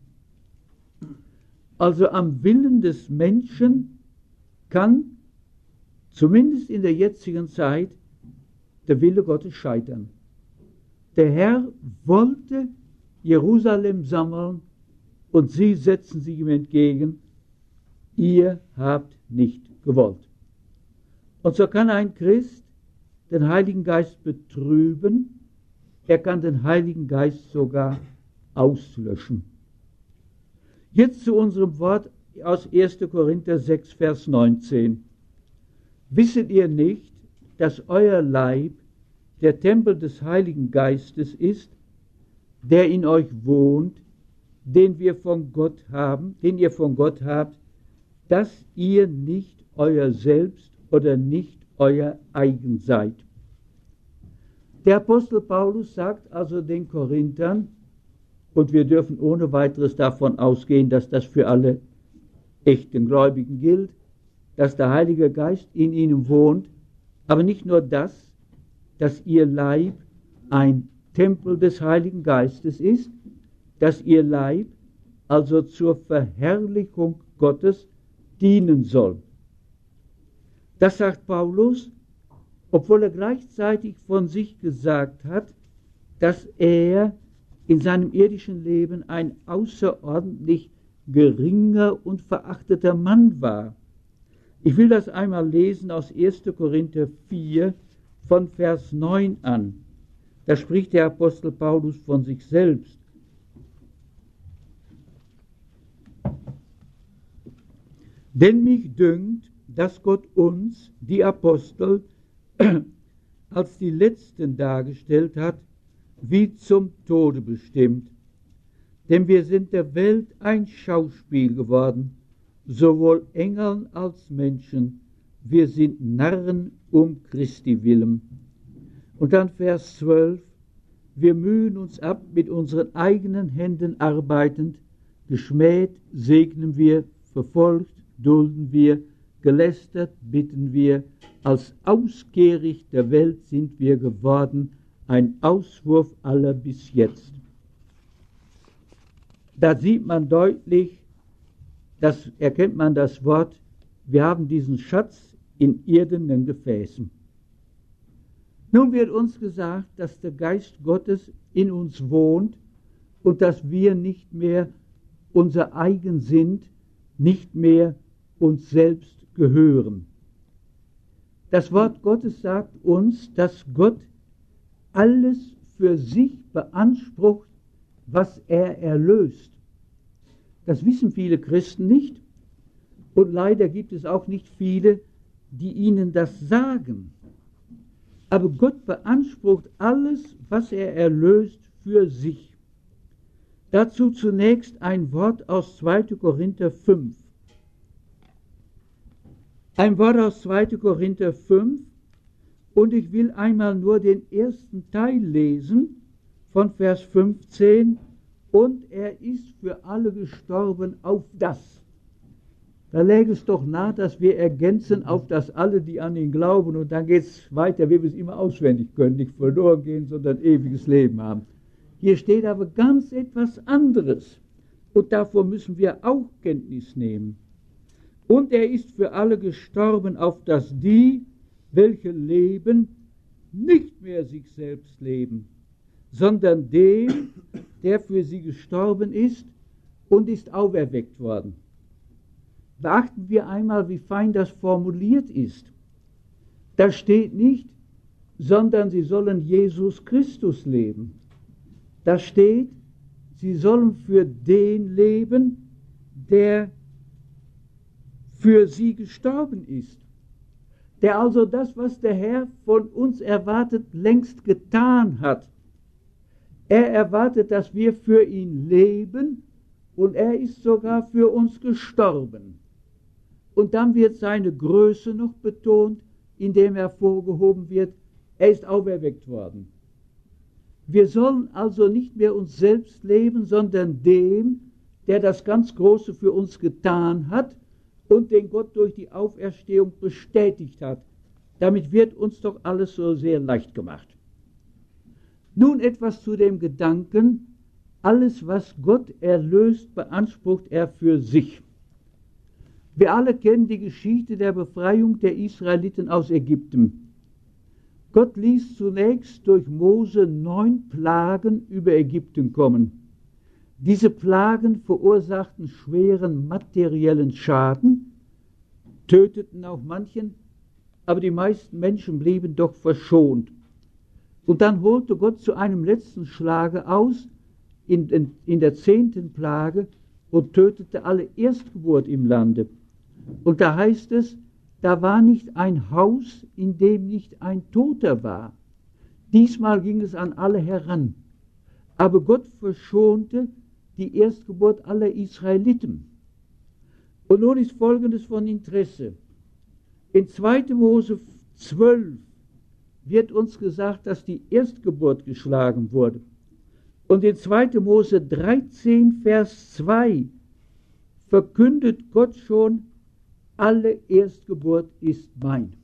Also am Willen des Menschen kann, zumindest in der jetzigen Zeit, der Wille Gottes scheitern. Der Herr wollte Jerusalem sammeln und sie setzen sich ihm entgegen, ihr habt nicht gewollt. Und so kann ein Christ den Heiligen Geist betrüben, er kann den Heiligen Geist sogar auslöschen. Jetzt zu unserem Wort aus erster Korinther sechs, Vers neunzehn. Wisset ihr nicht, dass euer Leib der Tempel des Heiligen Geistes ist, der in euch wohnt, den wir von Gott haben, den ihr von Gott habt, dass ihr nicht euer Selbst oder nicht euer eigen seid. Der Apostel Paulus sagt also den Korinthern, und wir dürfen ohne weiteres davon ausgehen, dass das für alle echten Gläubigen gilt, dass der Heilige Geist in ihnen wohnt, aber nicht nur das, dass ihr Leib ein Tempel des Heiligen Geistes ist, dass ihr Leib also zur Verherrlichung Gottes dienen soll. Das sagt Paulus, obwohl er gleichzeitig von sich gesagt hat, dass er in seinem irdischen Leben ein außerordentlich geringer und verachteter Mann war. Ich will das einmal lesen aus erster Korinther vier von Vers neun an. Da spricht der Apostel Paulus von sich selbst. Denn mich dünkt, dass Gott uns, die Apostel, als die Letzten dargestellt hat, wie zum Tode bestimmt. Denn wir sind der Welt ein Schauspiel geworden, sowohl Engeln als Menschen. Wir sind Narren um Christi willen. Und dann Vers zwölf. Wir mühen uns ab, mit unseren eigenen Händen arbeitend, geschmäht segnen wir, verfolgt dulden wir, gelästert bitten wir, als Ausgericht der Welt sind wir geworden, ein Auswurf aller bis jetzt. Da sieht man deutlich, das erkennt man das Wort, wir haben diesen Schatz in irdenen Gefäßen. Nun wird uns gesagt, dass der Geist Gottes in uns wohnt und dass wir nicht mehr unser eigen sind, nicht mehr uns selbst gehören. Das Wort Gottes sagt uns, dass Gott alles für sich beansprucht, was er erlöst. Das wissen viele Christen nicht und leider gibt es auch nicht viele, die ihnen das sagen. Aber Gott beansprucht alles, was er erlöst, für sich. Dazu zunächst ein Wort aus zweiter Korinther fünf. Ein Wort aus zweiter Korinther fünf, und ich will einmal nur den ersten Teil lesen von Vers fünfzehn. Und er ist für alle gestorben auf das. Da läge es doch nahe, dass wir ergänzen auf das alle, die an ihn glauben, und dann geht es weiter, wie wir es immer auswendig können, nicht verloren gehen, sondern ewiges Leben haben. Hier steht aber ganz etwas anderes. Und davor müssen wir auch Kenntnis nehmen. Und er ist für alle gestorben, auf dass die, welche leben, nicht mehr sich selbst leben, sondern dem, der für sie gestorben ist und ist auferweckt worden. Beachten wir einmal, wie fein das formuliert ist. Da steht nicht, sondern sie sollen Jesus Christus leben. Da steht, sie sollen für den leben, der für sie gestorben ist. Der also das, was der Herr von uns erwartet, längst getan hat. Er erwartet, dass wir für ihn leben und er ist sogar für uns gestorben. Und dann wird seine Größe noch betont, indem hervorgehoben wird, er ist auferweckt worden. Wir sollen also nicht mehr uns selbst leben, sondern dem, der das ganz Große für uns getan hat und den Gott durch die Auferstehung bestätigt hat. Damit wird uns doch alles so sehr leicht gemacht. Nun etwas zu dem Gedanken, alles was Gott erlöst, beansprucht er für sich. Wir alle kennen die Geschichte der Befreiung der Israeliten aus Ägypten. Gott ließ zunächst durch Mose neun Plagen über Ägypten kommen. Diese Plagen verursachten schweren materiellen Schaden, töteten auch manchen, aber die meisten Menschen blieben doch verschont. Und dann holte Gott zu einem letzten Schlage aus, in, in, in der zehnten Plage, und tötete alle Erstgeburt im Lande. Und da heißt es, da war nicht ein Haus, in dem nicht ein Toter war. Diesmal ging es an alle heran. Aber Gott verschonte die Erstgeburt aller Israeliten. Und nun ist Folgendes von Interesse. In zweiter Mose zwölf wird uns gesagt, dass die Erstgeburt geschlagen wurde. Und in zweiter Mose dreizehn, Vers zwei verkündet Gott schon, alle Erstgeburt ist mein.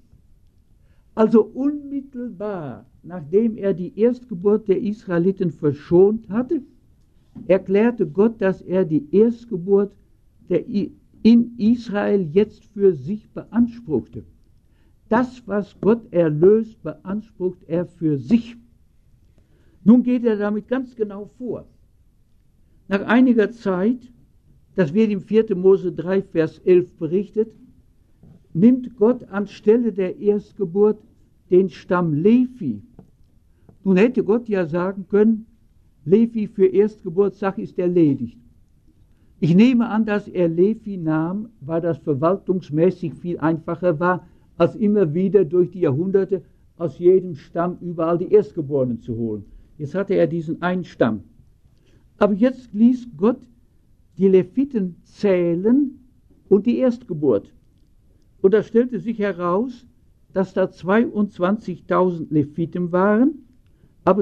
Also unmittelbar, nachdem er die Erstgeburt der Israeliten verschont hatte, erklärte Gott, dass er die Erstgeburt der in Israel jetzt für sich beanspruchte. Das, was Gott erlöst, beansprucht er für sich. Nun geht er damit ganz genau vor. Nach einiger Zeit, das wird im vierter Mose drei, Vers elf berichtet, nimmt Gott anstelle der Erstgeburt den Stamm Levi. Nun hätte Gott ja sagen können, Levi für Erstgeburtssache ist erledigt. Ich nehme an, dass er Levi nahm, weil das verwaltungsmäßig viel einfacher war, als immer wieder durch die Jahrhunderte aus jedem Stamm überall die Erstgeborenen zu holen. Jetzt hatte er diesen einen Stamm. Aber jetzt ließ Gott die Leviten zählen und die Erstgeburt. Und da stellte sich heraus, dass da zweiundzwanzigtausend Leviten waren, aber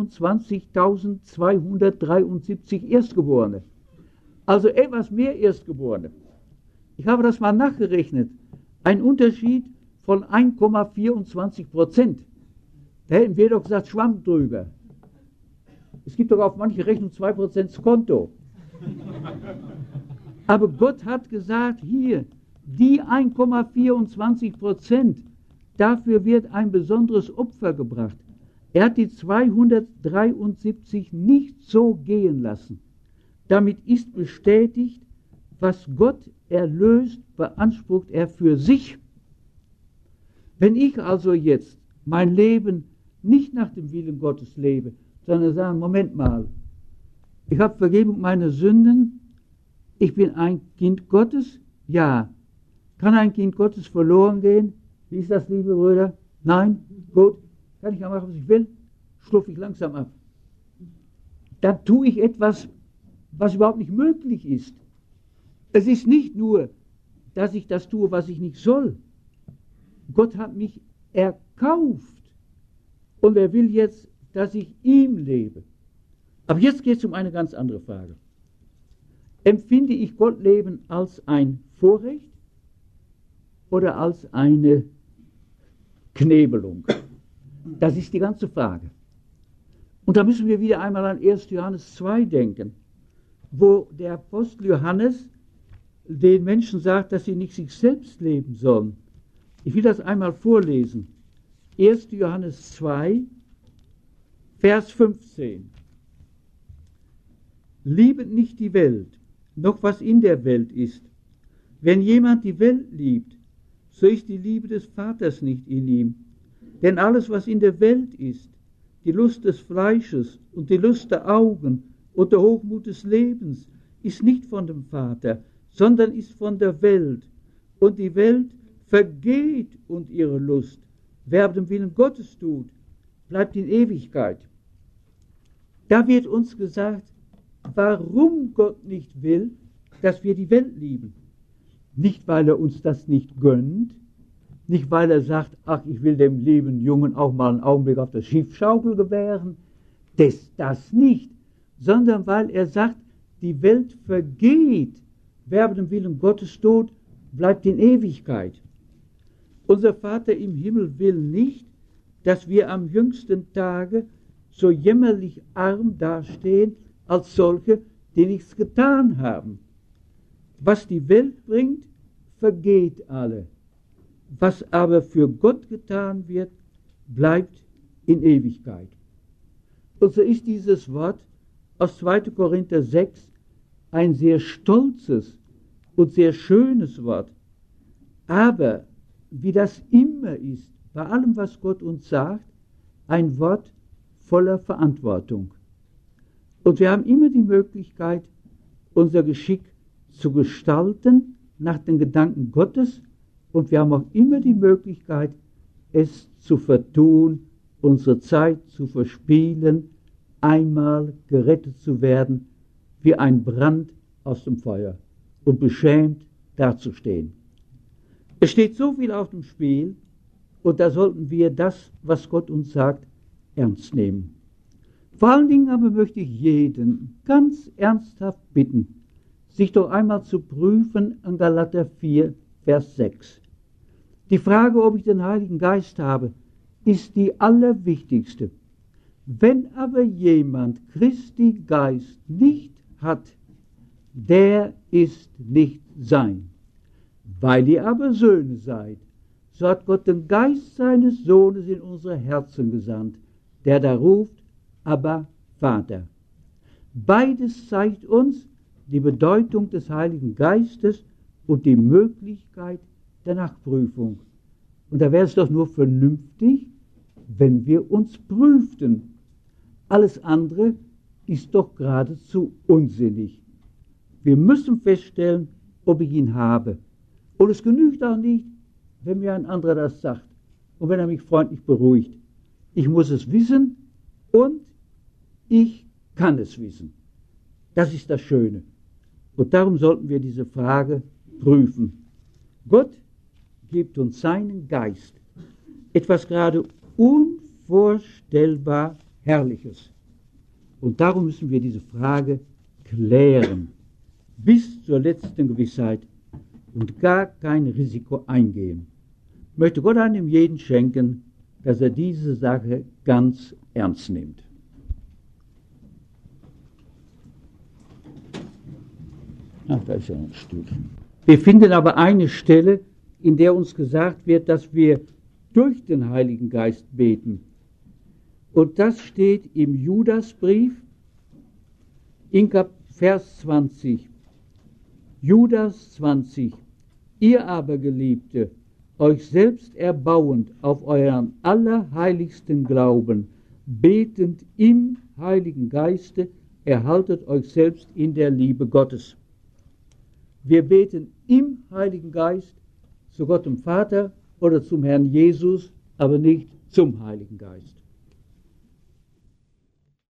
zweiundzwanzigtausendzweihundertdreiundsiebzig Erstgeborene. Also etwas mehr Erstgeborene. Ich habe das mal nachgerechnet. Ein Unterschied von eins Komma vierundzwanzig Prozent. Da hätten wir doch gesagt, Schwamm drüber. Es gibt doch auf manche Rechnung zwei Prozent Konto. Aber Gott hat gesagt, hier, die eins Komma vierundzwanzig Prozent, dafür wird ein besonderes Opfer gebracht. Er hat die zweihundertdreiundsiebzig nicht so gehen lassen. Damit ist bestätigt, was Gott erlöst, beansprucht er für sich. Wenn ich also jetzt mein Leben nicht nach dem Willen Gottes lebe, sondern sage, Moment mal, ich habe Vergebung meiner Sünden, ich bin ein Kind Gottes, ja. Kann ein Kind Gottes verloren gehen? Wie ist das, liebe Brüder? Nein? Gut. Kann ich ja machen, was ich will? Schlupfe ich langsam ab. Dann tue ich etwas, was überhaupt nicht möglich ist. Es ist nicht nur, dass ich das tue, was ich nicht soll. Gott hat mich erkauft und er will jetzt, dass ich ihm lebe. Aber jetzt geht es um eine ganz andere Frage. Empfinde ich Gottleben als ein Vorrecht oder als eine Knebelung? Das ist die ganze Frage. Und da müssen wir wieder einmal an erster Johannes zwei denken, wo der Apostel Johannes den Menschen sagt, dass sie nicht sich selbst leben sollen. Ich will das einmal vorlesen. erster Johannes zwei, Vers fünfzehn. Liebet nicht die Welt, noch was in der Welt ist. Wenn jemand die Welt liebt, so ist die Liebe des Vaters nicht in ihm. Denn alles, was in der Welt ist, die Lust des Fleisches und die Lust der Augen und der Hochmut des Lebens, ist nicht von dem Vater, sondern ist von der Welt. Und die Welt vergeht und ihre Lust. Wer aber den Willen Gottes tut, bleibt in Ewigkeit. Da wird uns gesagt, warum Gott nicht will, dass wir die Welt lieben. Nicht, weil er uns das nicht gönnt, nicht, weil er sagt, ach, ich will dem lieben Jungen auch mal einen Augenblick auf der Schiffschaukel gewähren, das, das nicht, sondern weil er sagt, die Welt vergeht, wer aber den Willen Gottes tut, bleibt in Ewigkeit. Unser Vater im Himmel will nicht, dass wir am jüngsten Tage so jämmerlich arm dastehen, als solche, die nichts getan haben. Was die Welt bringt, vergeht alle. Was aber für Gott getan wird, bleibt in Ewigkeit. Und so ist dieses Wort aus zweiter Korinther sechs ein sehr stolzes und sehr schönes Wort. Aber wie das immer ist, bei allem, was Gott uns sagt, ein Wort voller Verantwortung. Und wir haben immer die Möglichkeit, unser Geschick zu gestalten nach den Gedanken Gottes, und wir haben auch immer die Möglichkeit, es zu vertun, unsere Zeit zu verspielen, einmal gerettet zu werden, wie ein Brand aus dem Feuer und beschämt dazustehen. Es steht so viel auf dem Spiel, und da sollten wir das, was Gott uns sagt, ernst nehmen. Vor allen Dingen aber möchte ich jeden ganz ernsthaft bitten, sich doch einmal zu prüfen an Galater vier, Vers sechs. Die Frage, ob ich den Heiligen Geist habe, ist die allerwichtigste. Wenn aber jemand Christi Geist nicht hat, der ist nicht sein. Weil ihr aber Söhne seid, so hat Gott den Geist seines Sohnes in unsere Herzen gesandt, der da ruft, aber Vater. Beides zeigt uns die Bedeutung des Heiligen Geistes und die Möglichkeit der Nachprüfung. Und da wäre es doch nur vernünftig, wenn wir uns prüften. Alles andere ist doch geradezu unsinnig. Wir müssen feststellen, ob ich ihn habe. Und es genügt auch nicht, wenn mir ein anderer das sagt und wenn er mich freundlich beruhigt. Ich muss es wissen und ich kann es wissen. Das ist das Schöne. Und darum sollten wir diese Frage prüfen. Gott gibt uns seinen Geist, etwas gerade unvorstellbar Herrliches. Und darum müssen wir diese Frage klären, bis zur letzten Gewissheit und gar kein Risiko eingehen. Ich möchte Gott einem jeden schenken, dass er diese Sache ganz ernst nimmt. Ach, da ist ja ein Stückchen. Wir finden aber eine Stelle, in der uns gesagt wird, dass wir durch den Heiligen Geist beten. Und das steht im Judasbrief in Vers zwanzig. Judas zwanzig. Ihr aber, Geliebte, euch selbst erbauend auf euren allerheiligsten Glauben, betend im Heiligen Geiste, erhaltet euch selbst in der Liebe Gottes. Wir beten im Heiligen Geist zu Gott dem Vater oder zum Herrn Jesus, aber nicht zum Heiligen Geist.